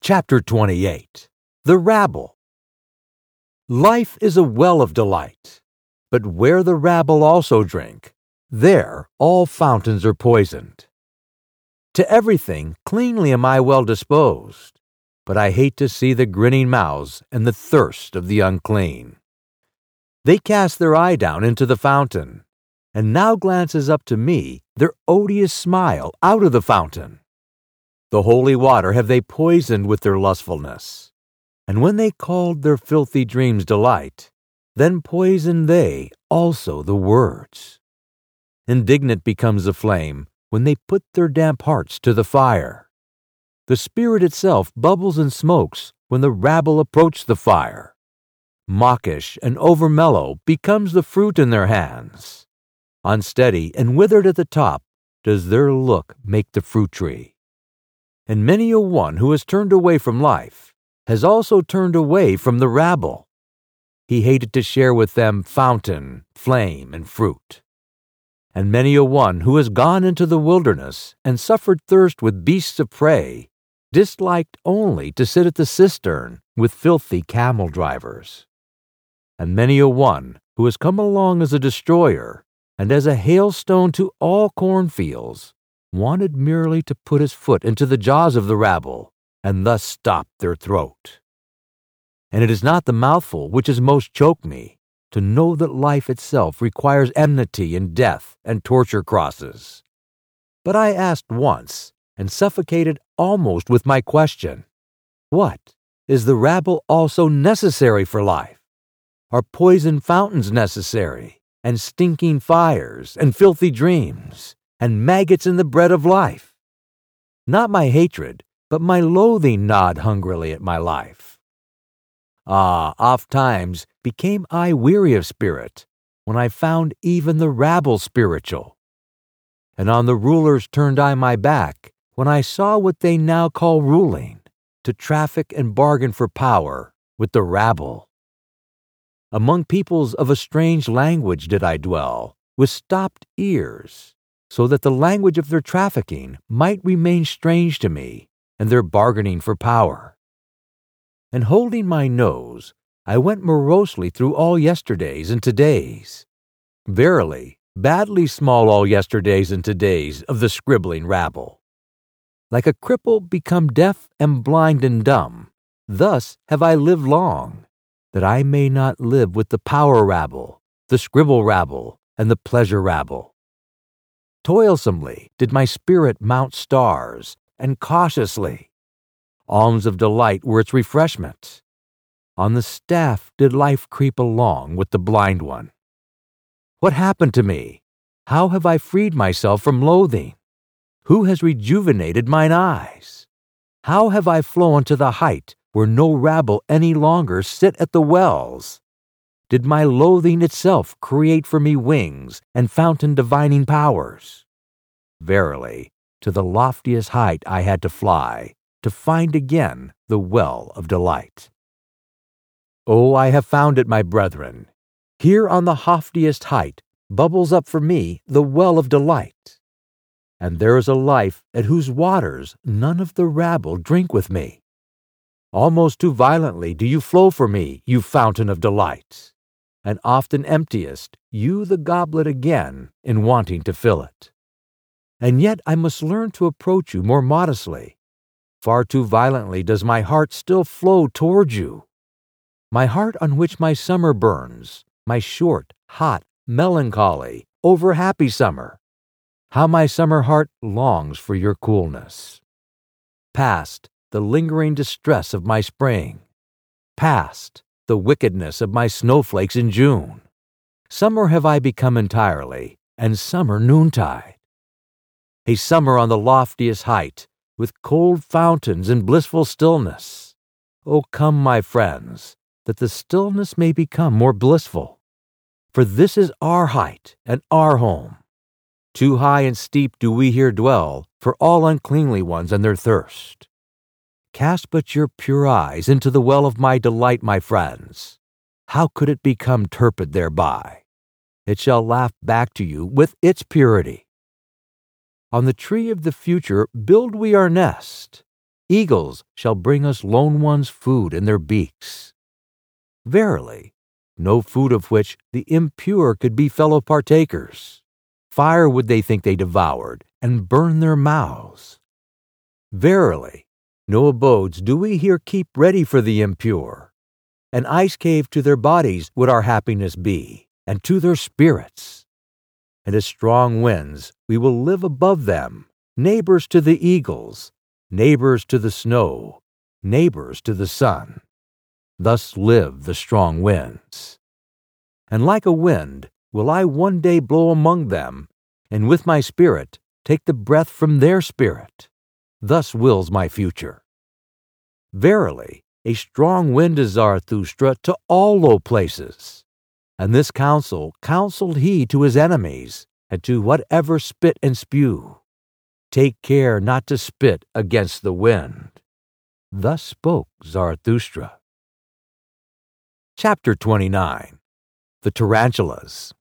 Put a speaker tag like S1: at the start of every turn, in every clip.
S1: Chapter 28. The Rabble. Life is a well of delight, but where the rabble also drink, there all fountains are poisoned. To everything cleanly am I well disposed, but I hate to see the grinning mouths and the thirst of the unclean. They cast their eye down into the fountain, and now glances up to me their odious smile out of the fountain. The holy water have they poisoned with their lustfulness, and when they called their filthy dreams delight, then poisoned they also the words. Indignant becomes the flame when they put their damp hearts to the fire. The spirit itself bubbles and smokes when the rabble approach the fire. Mawkish and over-mellow becomes the fruit in their hands. Unsteady and withered at the top does their look make the fruit tree. And many a one who has turned away from life has also turned away from the rabble. He hated to share with them fountain, flame, and fruit. And many a one who has gone into the wilderness and suffered thirst with beasts of prey disliked only to sit at the cistern with filthy camel drivers. And many a one who has come along as a destroyer and as a hailstone to all cornfields wanted merely to put his foot into the jaws of the rabble and thus stop their throat. And it is not the mouthful which has most choked me, to know that life itself requires enmity and death and torture crosses. But I asked once, and suffocated almost with my question, what, is the rabble also necessary for life? Are poison fountains necessary, and stinking fires, and filthy dreams, and maggots in the bread of life? Not my hatred, but my loathing gnawed hungrily at my life. Ah, oft times became I weary of spirit, when I found even the rabble spiritual. And on the rulers turned I my back, when I saw what they now call ruling, to traffic and bargain for power with the rabble. Among peoples of a strange language did I dwell, with stopped ears, so that the language of their trafficking might remain strange to me, and their bargaining for power. And holding my nose, I went morosely through all yesterdays and todays. Verily, badly small all yesterdays and todays of the scribbling rabble. Like a cripple become deaf and blind and dumb, thus have I lived long, that I may not live with the power rabble, the scribble rabble, and the pleasure rabble. Toilsomely did my spirit mount stars, and cautiously. Alms of delight were its refreshment. On the staff did life creep along with the blind one. What happened to me? How have I freed myself from loathing? Who has rejuvenated mine eyes? How have I flown to the height where no rabble any longer sit at the wells? Did my loathing itself create for me wings and fountain divining powers? Verily, to the loftiest height I had to fly, to find again the well of delight. Oh, I have found it, my brethren. Here on the loftiest height bubbles up for me the well of delight. And there is a life at whose waters none of the rabble drink with me. Almost too violently do you flow for me, you fountain of delight, and often emptiest you the goblet again in wanting to fill it. And yet I must learn to approach you more modestly. Far too violently does my heart still flow toward you. My heart on which my summer burns, my short, hot, melancholy, over-happy summer. How my summer heart longs for your coolness. Past the lingering distress of my spring. Past the wickedness of my snowflakes in June. Summer have I become entirely, and summer noontide. A summer on the loftiest height, with cold fountains and blissful stillness. O come, my friends, that the stillness may become more blissful. For this is our height and our home. Too high and steep do we here dwell for all uncleanly ones and their thirst. Cast but your pure eyes into the well of my delight, my friends. How could it become turpid thereby? It shall laugh back to you with its purity. On the tree of the future build we our nest. Eagles shall bring us lone ones food in their beaks. Verily, no food of which the impure could be fellow partakers. Fire would they think they devoured, and burn their mouths. Verily, no abodes do we here keep ready for the impure. An ice cave to their bodies would our happiness be, and to their spirits. And as strong winds, we will live above them, neighbors to the eagles, neighbors to the snow, neighbors to the sun. Thus live the strong winds. And like a wind will I one day blow among them, and with my spirit take the breath from their spirit. Thus wills my future. Verily, a strong wind is Zarathustra to all low places. And this counsel counseled he to his enemies, and to whatever spit and spew. Take care not to spit against the wind. Thus spoke Zarathustra. Chapter 29. The Tarantulas.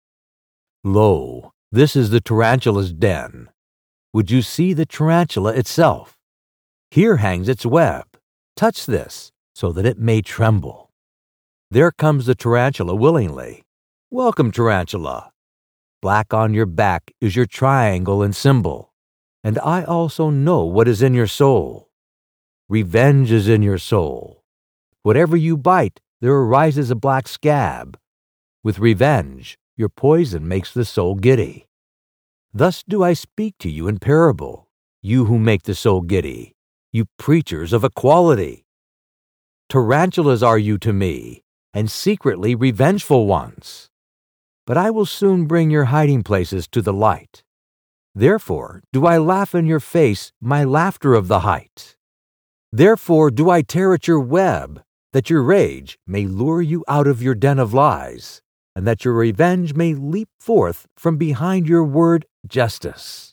S1: Lo, this is the tarantula's den. Would you see the tarantula itself? Here hangs its web. Touch this, so that it may tremble. There comes the tarantula willingly. Welcome, tarantula. Black on your back is your triangle and symbol, and I also know what is in your soul. Revenge is in your soul. Whatever you bite, there arises a black scab. With revenge, your poison makes the soul giddy. Thus do I speak to you in parable, you who make the soul giddy, you preachers of equality. Tarantulas are you to me, and secretly revengeful ones. But I will soon bring your hiding places to the light. Therefore do I laugh in your face my laughter of the height. Therefore do I tear at your web, that your rage may lure you out of your den of lies, and that your revenge may leap forth from behind your word justice.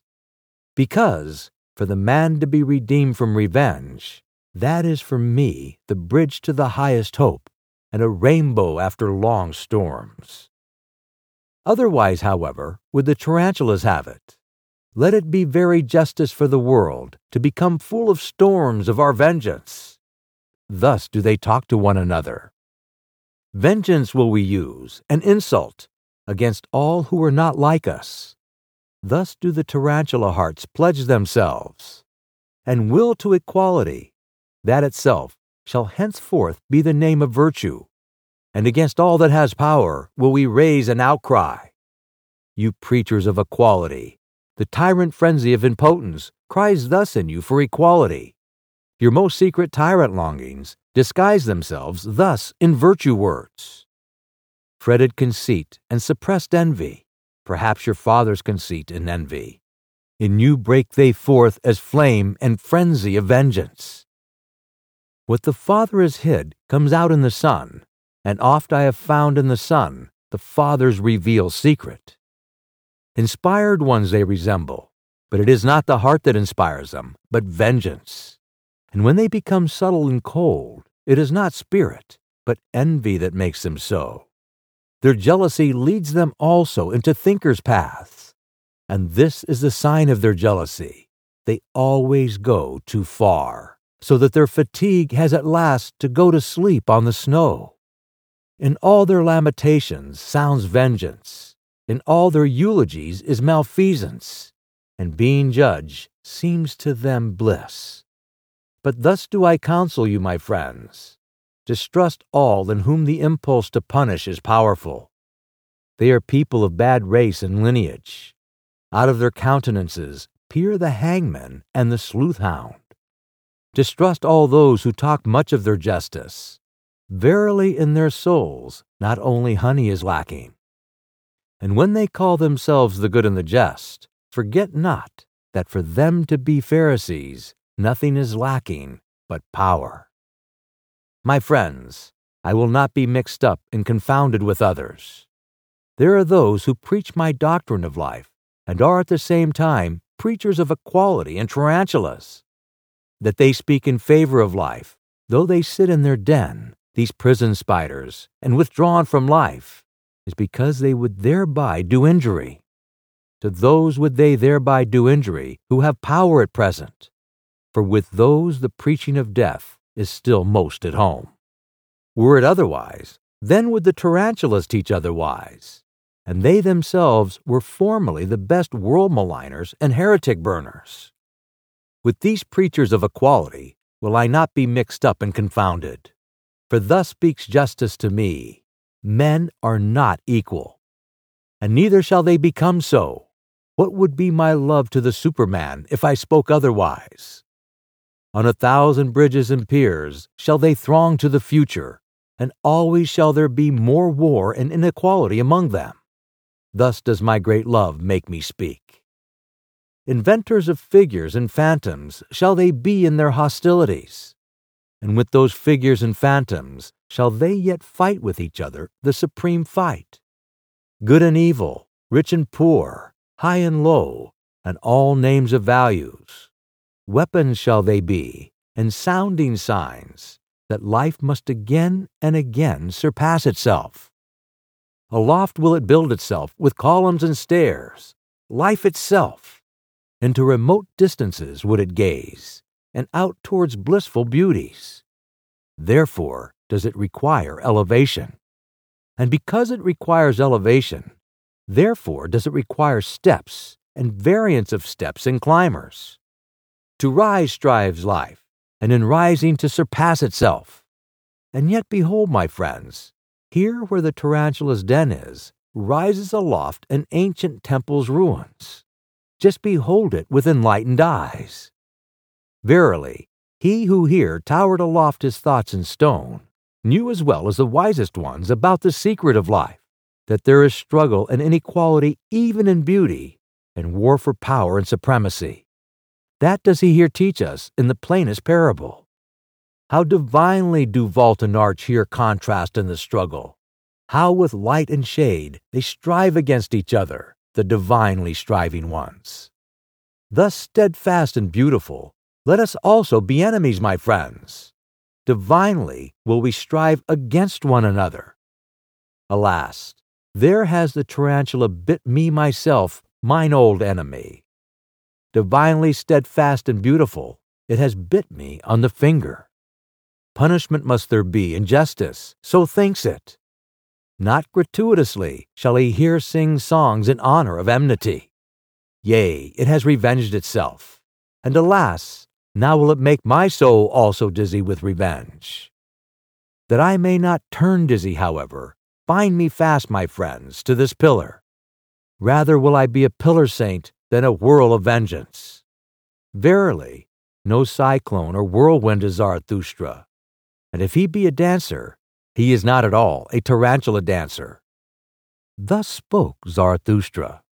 S1: Because, for the man to be redeemed from revenge, that is for me the bridge to the highest hope, and a rainbow after long storms. Otherwise, however, would the tarantulas have it. Let it be very justice for the world to become full of storms of our vengeance. Thus do they talk to one another. Vengeance will we use, and insult, against all who are not like us. Thus do the tarantula hearts pledge themselves. And will to equality, that itself shall henceforth be the name of virtue. And against all that has power will we raise an outcry. You preachers of equality, the tyrant frenzy of impotence cries thus in you for equality. Your most secret tyrant longings disguise themselves thus in virtue words. Fretted conceit and suppressed envy, perhaps your father's conceit and envy. In you break they forth as flame and frenzy of vengeance. What the Father has hid comes out in the Son, and oft I have found in the Son the Father's revealed secret. Inspired ones they resemble, but it is not the heart that inspires them, but vengeance. And when they become subtle and cold, it is not spirit, but envy that makes them so. Their jealousy leads them also into thinkers' paths. And this is the sign of their jealousy. They always go too far, so that their fatigue has at last to go to sleep on the snow. In all their lamentations sounds vengeance. In all their eulogies is malfeasance. And being judged seems to them bliss. But thus do I counsel you, my friends. Distrust all in whom the impulse to punish is powerful. They are people of bad race and lineage. Out of their countenances peer the hangman and the sleuth-hound. Distrust all those who talk much of their justice. Verily in their souls not only honey is lacking. And when they call themselves the good and the just, forget not that for them to be Pharisees, nothing is lacking but power. My friends, I will not be mixed up and confounded with others. There are those who preach my doctrine of life, and are at the same time preachers of equality and tarantulas. That they speak in favor of life, though they sit in their den, these prison spiders, and withdrawn from life, is because they would thereby do injury. To those would they thereby do injury who have power at present. for with those the preaching of death is still most at home. Were it otherwise, then would the tarantulas teach otherwise, and they themselves were formerly the best world maligners and heretic burners. With these preachers of equality will I not be mixed up and confounded. For thus speaks justice to me, men are not equal, and neither shall they become so. What would be my love to the Superman if I spoke otherwise? On 1,000 bridges and piers shall they throng to the future, and always shall there be more war and inequality among them. Thus does my great love make me speak. Inventors of figures and phantoms shall they be in their hostilities, and with those figures and phantoms shall they yet fight with each other the supreme fight. Good and evil, rich and poor, high and low, and all names of values. Weapons shall they be, and sounding signs, that life must again and again surpass itself. Aloft will it build itself with columns and stairs, life itself. Into remote distances would it gaze, and out towards blissful beauties. Therefore does it require elevation. And because it requires elevation, therefore does it require steps and variants of steps and climbers. To rise strives life, and in rising to surpass itself. And yet behold, my friends, here where the tarantula's den is, rises aloft an ancient temple's ruins. Just behold it with enlightened eyes. Verily, he who here towered aloft his thoughts in stone knew as well as the wisest ones about the secret of life, that there is struggle and inequality even in beauty, and war for power and supremacy. That does he here teach us in the plainest parable. How divinely do vault and arch here contrast in the struggle. How with light and shade they strive against each other, the divinely striving ones. Thus steadfast and beautiful, let us also be enemies, my friends. Divinely will we strive against one another. Alas, there has the tarantula bit me myself, mine old enemy. Divinely steadfast and beautiful, it has bit me on the finger. Punishment must there be in justice, so thinks it. Not gratuitously shall he here sing songs in honor of enmity. Yea, it has revenged itself, and alas, now will it make my soul also dizzy with revenge. That I may not turn dizzy, however, bind me fast, my friends, to this pillar. Rather will I be a pillar saint than a whirl of vengeance. Verily, no cyclone or whirlwind is Zarathustra, and if he be a dancer, he is not at all a tarantula dancer. Thus spoke Zarathustra.